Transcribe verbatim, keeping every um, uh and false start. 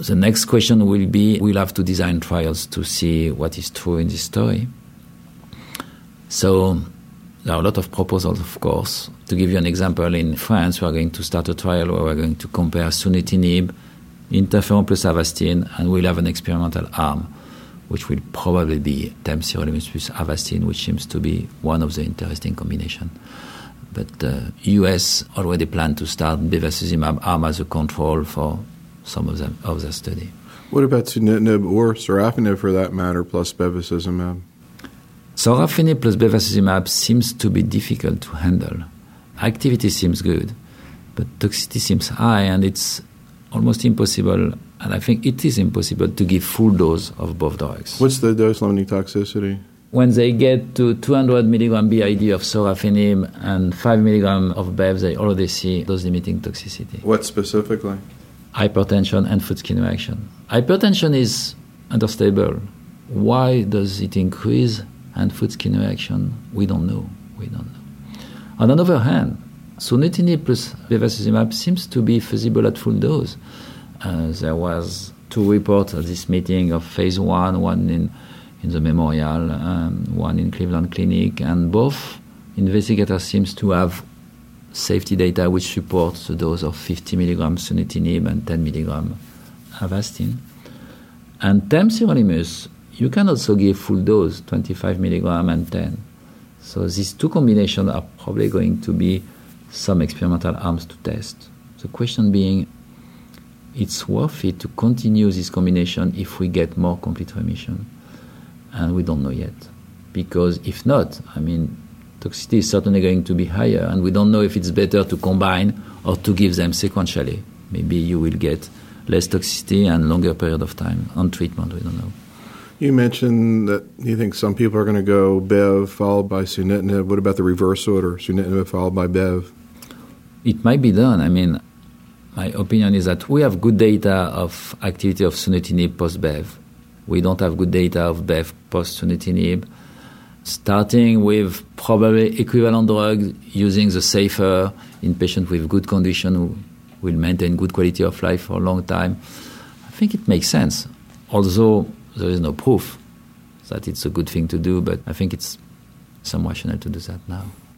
the next question will be, we'll have to design trials to see what is true in this story. So there are a lot of proposals, of course. To give you an example, in France, we are going to start a trial where we're going to compare sunitinib, interferon plus Avastin, and we'll have an experimental arm, which will probably be temsirolimus plus Avastin, which seems to be one of the interesting combinations. But the uh, U S already planned to start bevacizumab arm as a control for some of, them, of the study. What about sunitinib or sorafenib for that matter, plus bevacizumab? Sorafenib plus bevacizumab seems to be difficult to handle. Activity seems good, but toxicity seems high, and it's almost impossible, and I think it is impossible to give full dose of both drugs. What's the dose-limiting toxicity? When they get to two hundred milligram B I D of sorafenib and five milligram of Bev, they already see dose-limiting toxicity. What specifically? Hypertension and food skin reaction. Hypertension is understable. Why does it increase? And food skin reaction, we don't know. We don't know. On the other hand, sunitinib plus bevacizumab seems to be feasible at full dose. Uh, there was two reports at this meeting of phase one, one in, in the Memorial, um, one in Cleveland Clinic, and both investigators seems to have safety data which supports the dose of fifty milligrams sunitinib and ten milligrams Avastin. And temsirolimus, you can also give full dose, twenty-five milligrams and ten. So these two combinations are probably going to be some experimental arms to test. The question being, it's worth it to continue this combination if we get more complete remission. And we don't know yet. Because if not, I mean, toxicity is certainly going to be higher, and we don't know if it's better to combine or to give them sequentially. Maybe you will get less toxicity and longer period of time on treatment, we don't know. You mentioned that you think some people are going to go Bev followed by sunitinib. What about the reverse order, sunitinib followed by Bev? It might be done. I mean, my opinion is that we have good data of activity of sunitinib post-Bev. We don't have good data of Bev post-sunitinib. Starting with probably equivalent drug, using the safer in patients with good condition who will maintain good quality of life for a long time, I think it makes sense. Although there is no proof that it's a good thing to do, but I think it's some rationale to do that now.